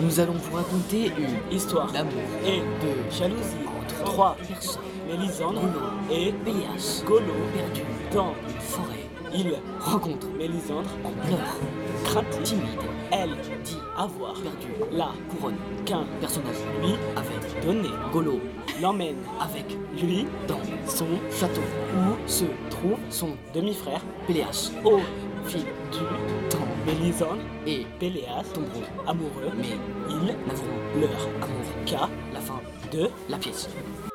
Nous allons vous raconter une Histoire d'amour et de jalousie entre trois personnes. Mélisandre Golo et Péléas, Golo perdu dans une forêt, il rencontre Mélisandre en pleurs, craintif. timide, Elle dit avoir perdu la couronne. qu'un Personnage lui avec donné Golo l'emmène avec lui dans son château où se trouve son demi-frère Péléas au fil du temps Mélisandre et Péléas tomberont. amoureux Mais ils n'avons leur amour qu'à la fin de la pièce.